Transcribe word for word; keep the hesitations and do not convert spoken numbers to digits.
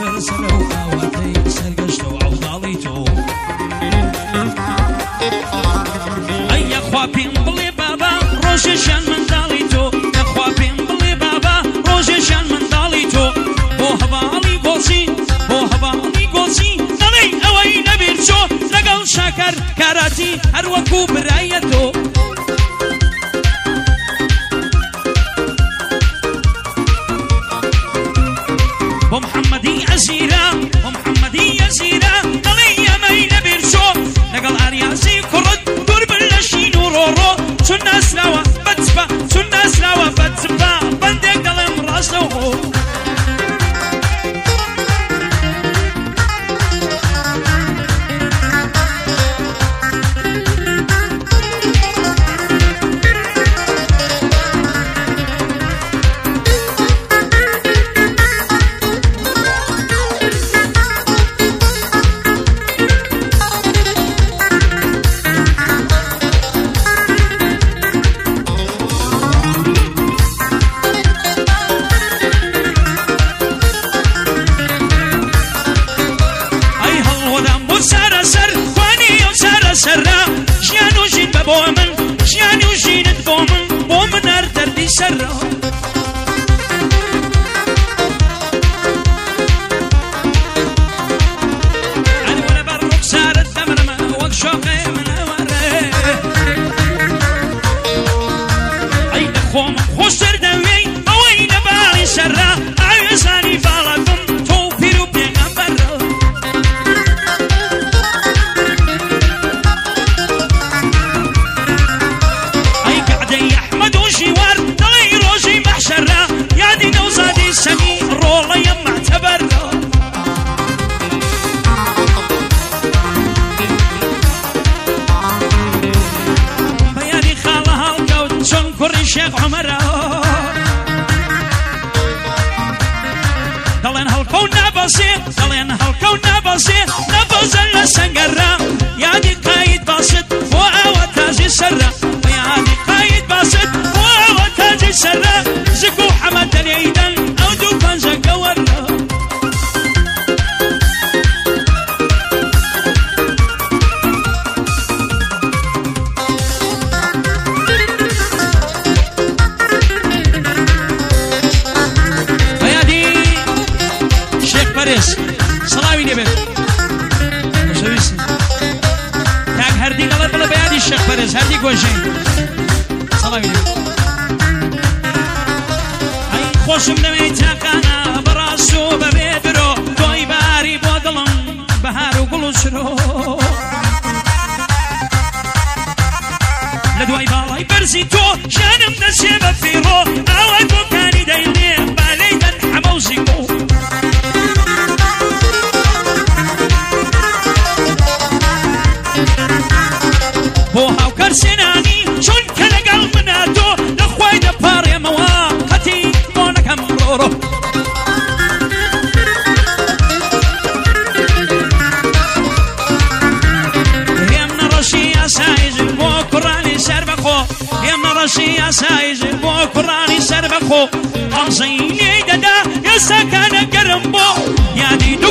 مسافر سلو قاوتي سرقشتو عوضاليتو اي خوابين بلي بابا روششان من داليتو يا خوابين بلي بابا روششان من داليتو بو هبالي قوسي بو هبالي قوسي دلي اوي نبيرشو لقل شاكر كاراتي هروكو برايتو ومحمدي أزيرا ومحمدي أزيرا دلي مي نبيرشو لقل أرياسي كرد قرب اللشين ورورو سنة سلاوة بتسبا سنة سلاوة بتسبا بندق دلم راسلو سرا جيانو جين ببومن جيانو جين بومن بومن اردر دي سرا انا وانا بروك سار الدمرمة وقشوقي من ورا اي نخوم خوشتر دوي اوي نبالي سرا عيزاني فالكم توفيرو بيغمبر جوار دلي روجي محشرة يا دي نوزادي سمي رولا يما تبرا بياني خالها القود شنكر الشيخ عمر دلين هالكون نبسي دلين هالكون نبسي نبزل السنقرة يا دي قايد باسد وعواتازي سرة يا دي قايد باسد سرا زكو حمد اليدن او دوكان زكورنا هيادي شيخ باريس صلاوي نبي وشويس تاك هردي قلب بلا بيادي الشيخ باريس هردي قوشين صلاوي نبي خوشم نمیتاقانا براسو ببیدرو توی باری بودلم بهارو گلوشرو لدوی بالای برزی تو جانم نسیب فیرو اوای بکانی دیلی بالیدن حموزیکو بو هاو کرسنانی چون کلگل مناتو لخوای دپاری مواقتی رو يمنا رشي سايز البوكراني سربخو يمنا رشي سايز البوكراني سربخو أمزيني ددا يسكن قرنبو يا دي